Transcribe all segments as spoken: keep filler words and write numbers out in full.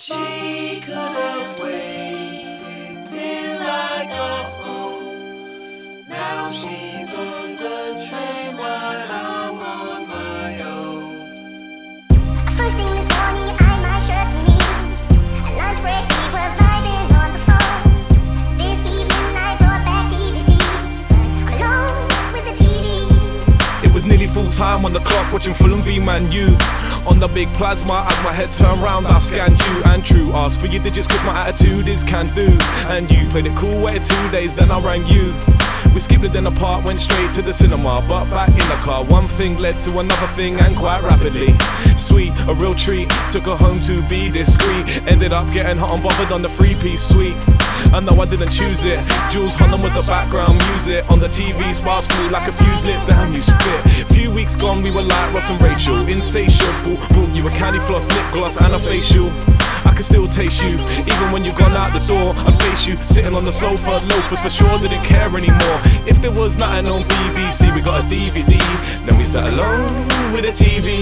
She could have waited till I got home. Now she's on the train while I'm on my own. First thing this morning, you ironed my shirt for me. At lunch break, we were vibing on the phone. This evening, I brought back D V D. I'm alone with the T V. It was nearly full time on the clock, watching Fulham v Man U. On the big plasma, as my head turned round, I scanned you. And true, asked for your digits cause my attitude is can do. And you played it cool, waited two days, then I rang you. We skipped the dinner part, went straight to the cinema. But back in the car, one thing led to another thing, and quite rapidly. Sweet, a real treat, took her home to be discreet. Ended up getting hot and bothered on the three-piece suite. I know I didn't choose it. Jules Holland was the background music. On the T V, sparks flew like a fuse lit. Damn, you fit. Few weeks gone, we were like Ross and Rachel. Insatiable, brought you a candy floss, lip gloss, and a facial. I can still taste you, even when you've gone out the door. I'd face you, sitting on the sofa, loafers for sure, didn't care anymore. If there was nothing on B B C, we got a D V D. Then we sat alone with a T V.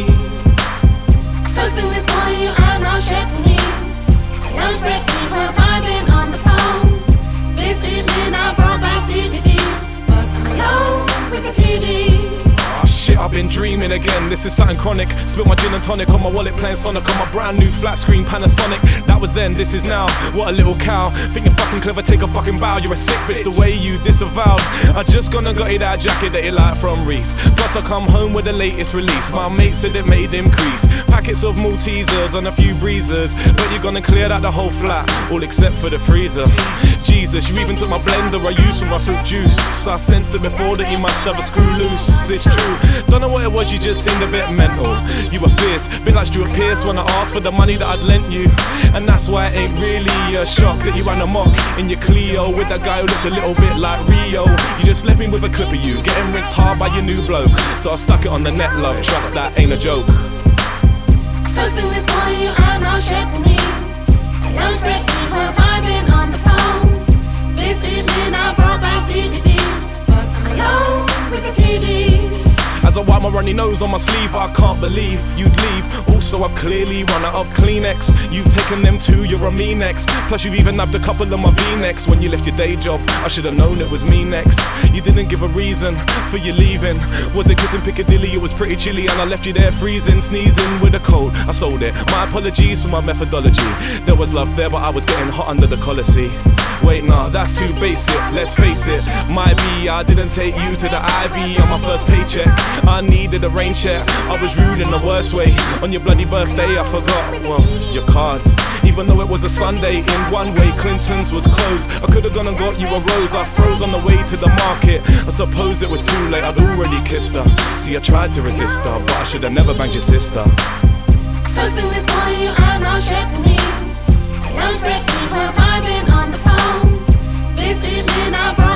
First thing this morning, you ironed my shirt for me. At lunch break, we were vibing on the phone. This evening, I brought back D V Ds, but I'm alone with the T V. Oh shit, I've been dreaming again, this is something chronic. Spilled my gin and tonic on my wallet, playing Sonic on my brand new flat screen Panasonic. That was then, this is now, what a little cow. Think you're fucking clever, take a fucking bow. You're a sick bitch, the way you disavowed. I just gonna got you that jacket that you like from Reese. Plus I come home with the latest release. My mate said it made him crease. Packets of Maltesers and a few breezers, but you're gonna clear out the whole flat, all except for the freezer. Jesus, you even took my blender I used for my fruit juice. I sensed it before that you must have a screw loose. It's true, don't know what it was, you just seemed a bit mental. You were fierce, bit like Stuart Pearce when I asked for the money that I'd lent you. And that's why it ain't really a shock that you ran amok in your Clio with that guy who looked a little bit like Rio. You just left me with a clip of you, getting rinsed hard by your new bloke. So I stuck it on the net, love, trust that ain't a joke. First thing this morning, you ironed my shirt for me. At lunch break, we were vibing on the phone. This evening, I brought back D V Ds, but I'm alone with the T V. As I wipe my runny nose on my sleeve, I can't believe you'd leave. Also, I've clearly run out of Kleenex. You've taken them too, you're a me next. Plus, you've even nabbed a couple of my V-necks. When you left your day job, I should have known it was me next. You didn't give a reason for you leaving. Was it 'cause in Piccadilly it was pretty chilly and I left you there freezing, sneezing with a cold? I sold it. My apologies for my methodology. There was love there, but I was getting hot under the collar, see. Wait, nah, that's too basic, let's face it. Might be I didn't take you to the I V on my first paycheck. I needed a rain check, I was rude in the worst way. On your bloody birthday I forgot, well, your card. Even though it was a Sunday, in one way Clinton's was closed. I could've gone and got you a rose. I froze on the way to the market. I suppose it was too late, I'd already kissed her. See, I tried to resist her, but I should've never banged your sister. First thing this morning, you ironed my shirt for me. At lunch break, we were vibing on the phone. This evening, I brought